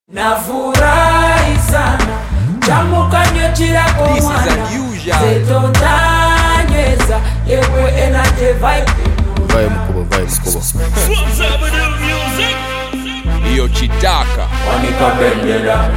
Nafurahi sana Chamukanyo chirako mwana Zetondanyeza Yewe energy vibe Vai mkubwa Iyo chitaka Wanika bendera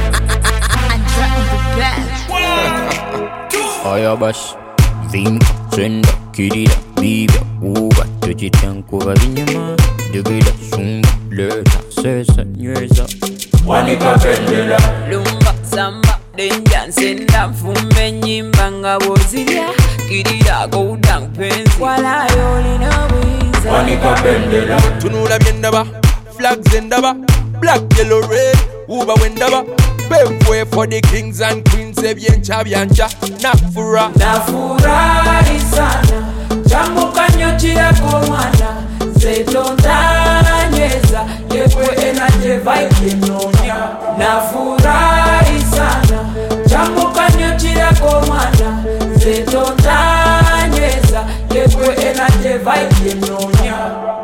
Aya bash Vinka, senda, kirida, bibia, uba Tujitankuva vinyama Digida, sumba, leta, sesa, nyeza Wanika bendera Lumba, samba, denja, nsenda, mfume, nyimba, ngabozilya Kirida, gouda, mpenzi Wala yoli na wiza Wanika bendera Tunula myendaba, flags endaba Black, yellow, red, uba wendaba Pave way for the kings and queens Ebyencha, byancha, nafura Nafurahi sana Chamukanyo chirako mwana Zetondanyeza Yewe energy vibe yenonya Nafurahi sana Chamukanyo chirako mwana Zetondanyeza Yewe energy vibe yenonya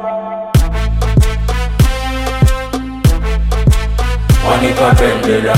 Wanika bendera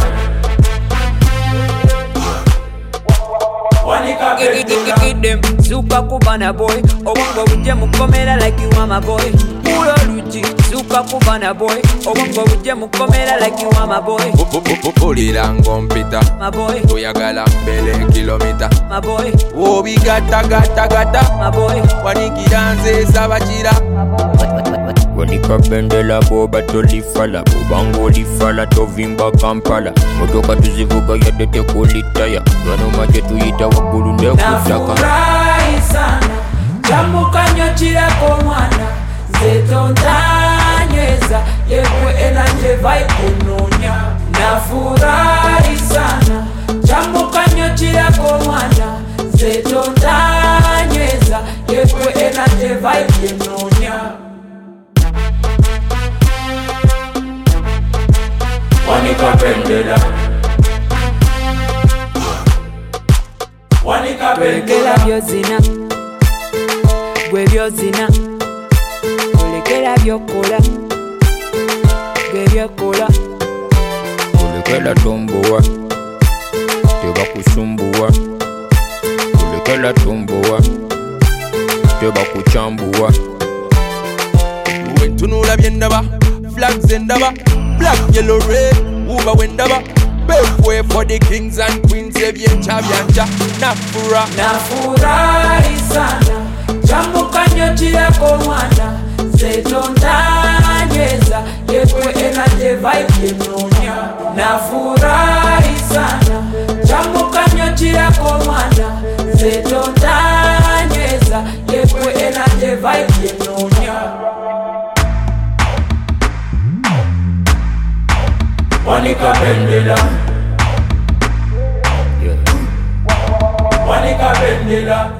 Wanika bendera Them super kubana boy Obongo uje mukomera like you are my boy Ulo luchi super kubana boy Obongo uje mukomera like you are my boy Pulira ngompita My boy, Tuyagala mbele kilomita my boy, Obi gata my boy Wanikira nze sabachira Wanika bendela boba tolifala Bobango lifala tovimba Kampala Motoka tuzivuga yadete kulitaya Gano maje tuyita wagulu nekutaka Nafurahi sana Chamukanyo chirako mwana Zetondanyeza Yewe energy vibe yenonya Nafurahi sana Chamukanyo chirako mwana Zetondanyeza Yewe energy vibe yenonya Wanika bendera Wanika Lekera bendera byozina Gwe byozina Lekera byokola Gwe byokola Kulekela tombowa Teba kusumbuwa Kulekela tombowa Teba kuchambuwa Tunula myendaba, flags endaba Black, yellow, red, uba wendaba Pave way for the kings and queens Ebyencha, byancha, nafura Nafurahi sana Chamukanyo chirako mwana Zetondanyeza Yewe energy vibe yenonya Nafurahi sana Chamukanyo chirako mwana Zetondanyeza Yewe energy vibe yenonya Wanika bendera Yeah Wanika bendera